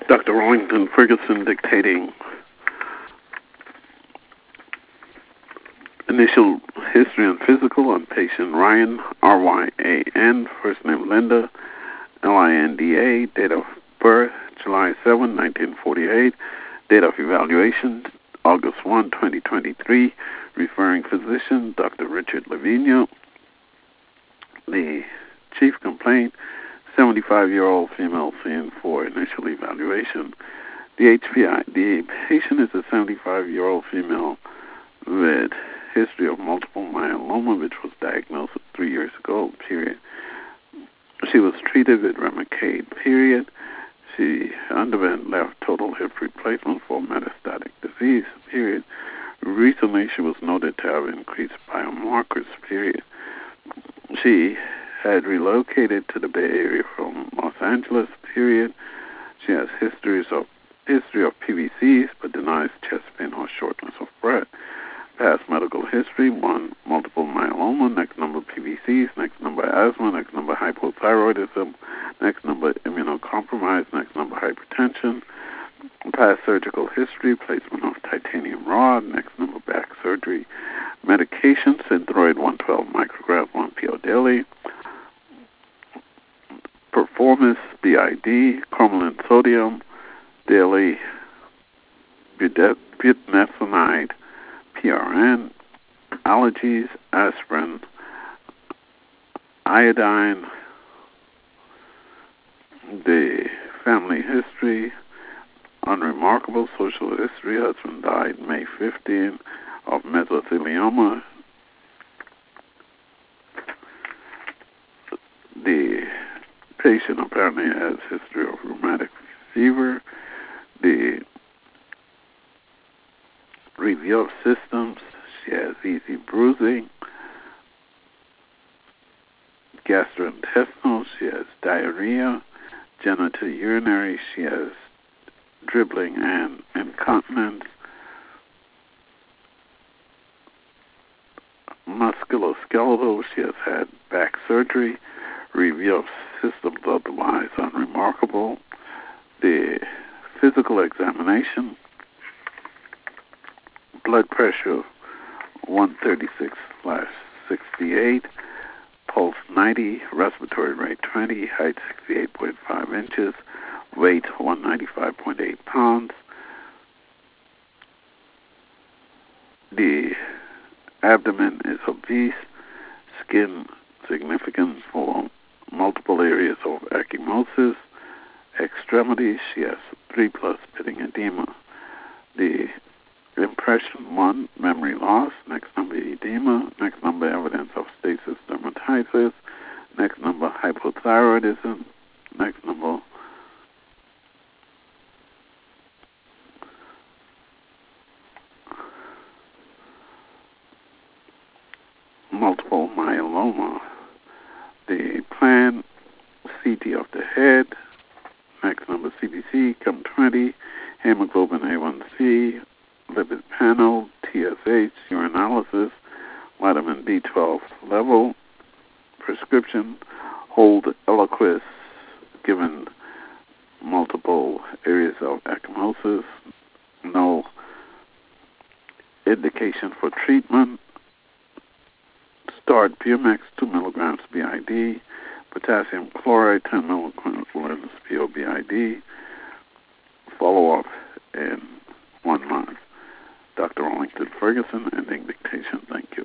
Dr. Rollington Ferguson dictating initial history and physical on patient Ryan, R-Y-A-N, first name Linda, Linda, date of birth July 7, 1948, date of evaluation August 1, 2023, referring physician Dr. Richard Levino, the chief complaint 75-year-old female seen for initial evaluation. The patient is a 75-year-old female with history of multiple myeloma, which was diagnosed 3 years ago, period. She was treated with Remicade, period. She underwent left total hip replacement for metastatic disease, period. Recently, she was noted to have increased biomarkers, period. She had relocated to the Bay Area from Los Angeles, period. She has history of PVCs, but denies chest pain or shortness of breath. Past medical history: 1, multiple myeloma, next number PVCs, next number asthma, next number hypothyroidism, next number immunocompromised, next number hypertension. Past surgical history: placement of titanium rod, next number back surgery. Medications: Synthroid 112 micrograms, 1 pill daily. Performance BID, cromolyn sodium daily, budesonide PRN, allergies, aspirin, iodine. The family history: unremarkable social history. Husband died May 15 of mesothelioma. The patient apparently has history of rheumatic fever. The review of systems: she has easy bruising, gastrointestinal, she has diarrhea, genitourinary, she has dribbling and incontinence, musculoskeletal, she has had back surgery, review of systems otherwise unremarkable. The physical examination: blood pressure 136/68, pulse 90, respiratory rate 20, height 68.5 inches, weight 195.8 pounds. The abdomen is obese, skin significant for multiple areas of ecchymosis. Extremities: she has 3+ pitting edema. The impression: 1, memory loss, next number edema, next number evidence of stasis dermatitis, next number hypothyroidism, next number multiple myeloma. The plan: CT of the head, next number CBC, COM20, hemoglobin A1C, lipid panel, TSH, urinalysis, vitamin B12 level. Prescription: hold Eliquis, given multiple areas of ecchymosis. No indication for treatment. Start Pumex 2 milligrams BID, potassium chloride 10 milligrams POBID. Follow up in 1 month. Dr. Rollington Ferguson, ending dictation. Thank you.